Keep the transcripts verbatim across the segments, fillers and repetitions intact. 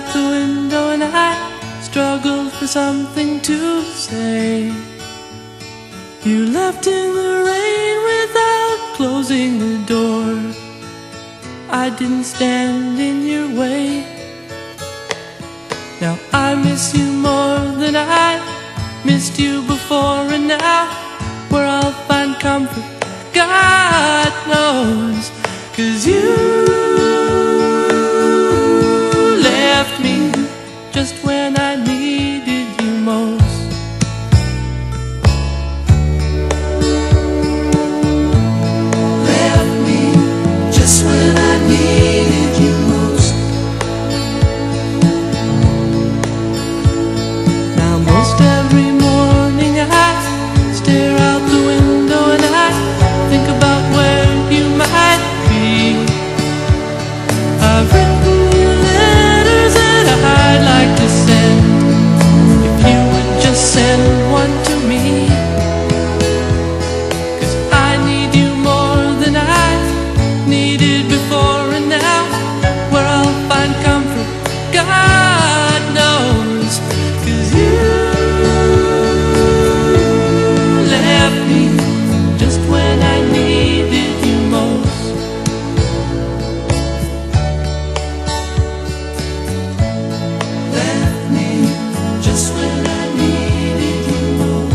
out the window and I struggled for something to say. You left in the rain without closing the door. I didn't stand in your way. Now I miss you more than I missed you before, and now where I'll find comfort, God knows. 'Cause you left me just when I needed you most. Left me just when I needed you most. Now most every morning I stare out the window and I think about where you might be. I've written you letters that I'd like to send, if you would just send one to me. 'Cause I need you more than I needed before, and now where I'll find comfort, God knows. 'Cause you left me just when I needed you most. Left me just when I needed you most.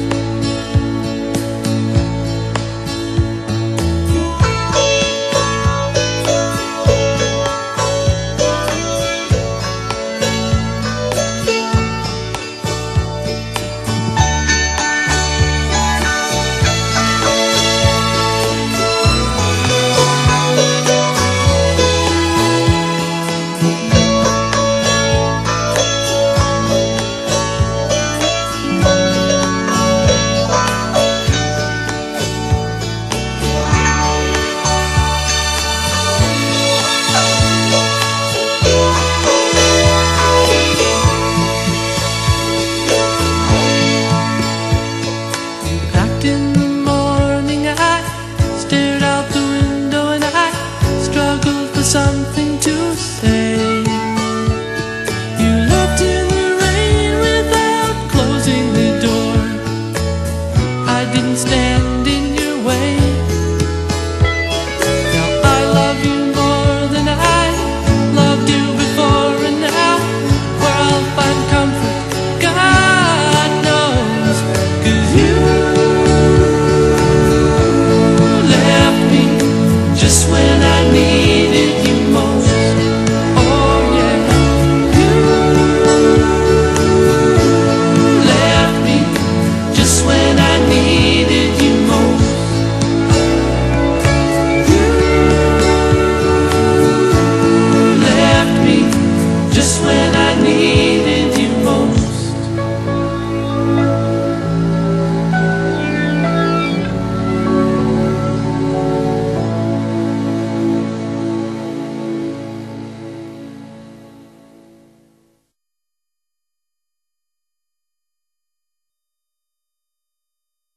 In the morning I stared out the window and I struggled for something to say. You left in the rain without closing the door. I didn't stand in your way.